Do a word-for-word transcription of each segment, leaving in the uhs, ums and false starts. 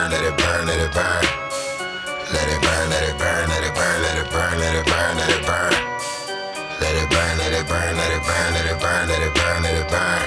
burn, let it burn, let it burn. Let it burn, let it burn, let it burn, let it burn, let it burn, let it burn. Let it burn, let it burn, let it burn, let it burn, let it burn, let it burn.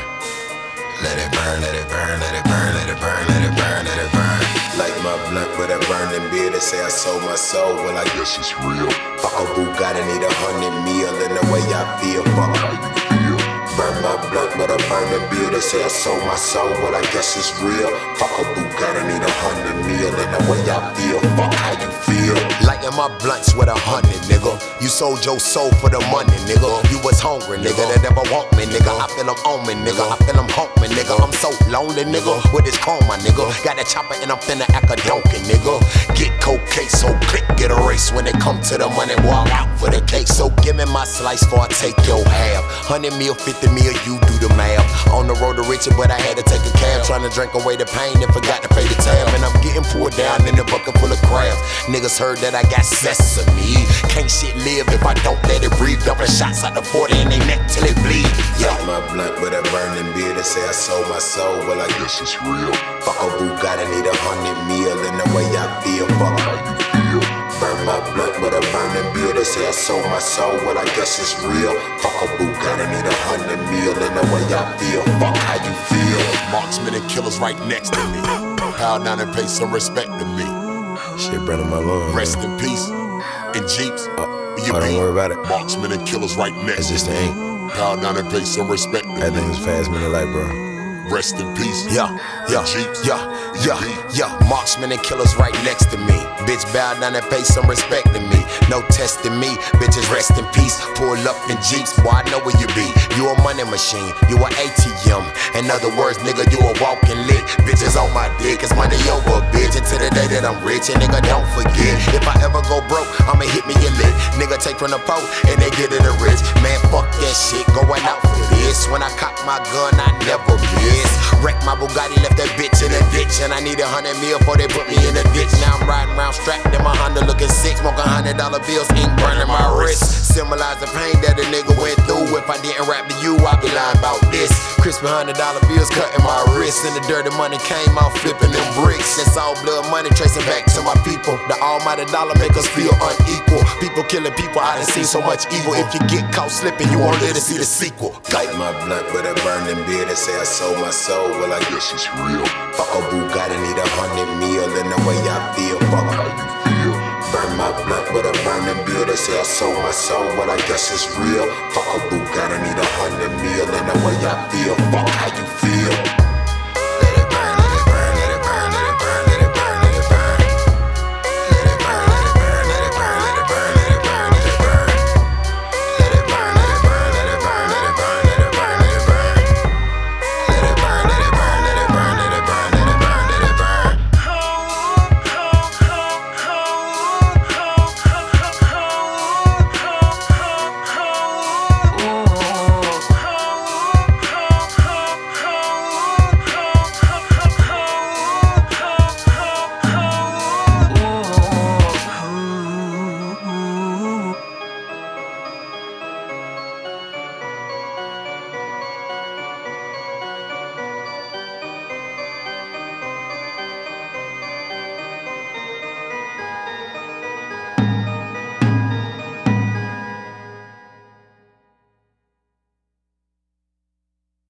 Let it burn, let it burn, let it burn, let it burn, let it burn, let it burn. Like my blunt with a burning beer, they say I sold my soul, well I guess it's real. Fuck a Bugatti, need a hundred meal in the way I feel, fuck how you feel. Burn my blunt with a burning beer, they say I sold my soul, well I guess it's real. Fuck a Bugatti, need a hundred meal in the way I feel, fuck how you feel. Lighting my blunts with a hundred, nigga. You sold your soul for the money, nigga. You was hungry, nigga, that never want me, nigga. I feel I'm on me, nigga. I feel I'm home me, nigga. I'm so lonely, nigga. With this coma, nigga. Got that chopper and I'm finna act a donkey, nigga. Get cocaine, so click, get a race. When it come to the money, walk out for the cake. So give me my slice before I take your half. Hundred meal, fifty meal, you do the math. On the road to riches, but I had to take a cab. Trying to drink away the pain and forgot to pay the tab. And I'm getting pulled down in the bucket full of crabs. Niggas heard that I got sesame. Can't shit live if I don't let it breathe. Dumping shots out the forty in they neck till it bleed. Yeah. Like my blunt with a burning beer, they say I sold my soul, well I guess it's real. Fuck a Bugatti, need a hundred meal in the way I feel, fuck how you feel. Burn my blunt with a burning beer, they say I sold my soul, well I guess it's real. Fuck a Bugatti, need a hundred meal in the way I feel, fuck how you feel. Marksmen and killers right next to me. Pound down and pay some respect to me. Shit burning my lungs. Rest in peace. In Jeeps. Uh, you oh, don't worry about it. Marksmen and killers right next. It's just the ink. Pound down and pay some respect to That me. thing was fast minute light, bro. Rest in peace. Yeah, yeah, Jeeps. yeah, yeah, yeah. Marksmen and killers right next to me. Bitch, bow down and pay some respect to me. No testing me, bitches rest in peace. Pull up in Jeeps, boy, I know where you be. You a money machine, you a A T M. In other words, nigga, you a walking lick. Bitches on my dick, it's money over, bitch. Until the day that I'm rich, and nigga, don't forget. If I ever go broke, I'ma hit me a lick. Nigga, take from the po, and they get it a rich. Man, fuck that shit, going out for this. When I cock my gun, I never miss. Wreck my Bugatti, left that bitch in a ditch. And I need a hundred mil before they put me in a ditch. Now I'm riding around strapped in my Honda looking sick. Smoking hundred dollar bills, ink burning my wrist. Symbolize the pain that a nigga went through. If I didn't rap to you, I'd be lying about this. Crispy hundred dollar bills cutting my wrist. And the dirty money came out flipping them bricks. It's all blood money tracing back to my people. The almighty dollar make us feel unequal. People killing people, I done seen so much evil. If you get caught slipping, you won't live to see the sequel. Light my blunt with a burning beer, they say I sold my soul, well I guess it's real. Fuck a Bugatti, need a hundred meal in the way I feel, fuck how you feel. Burn my blunt with a burning beer, they say I sold my soul, well I guess it's real. Fuck a Bugatti, need a hundred meal in the way I feel, fuck how you feel.